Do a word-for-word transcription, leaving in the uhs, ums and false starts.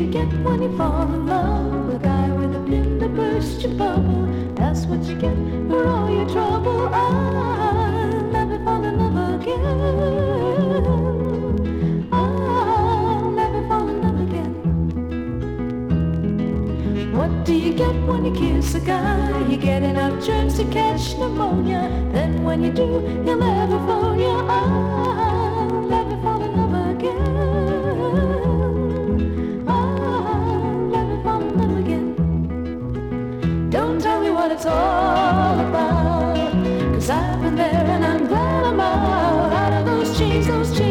get when you fall in love with a guy with a pin to burst your bubble? That's what you get for all your trouble. I'll never fall in love again. I'll never fall in love again. What do you get when you kiss a guy? You get enough germs to catch pneumonia. Then when you do, he'll never phone you. I'll never fall in love again. Don't tell me what it's all about, 'cause I've been there and I'm glad I'm out, out of those chains, those chains.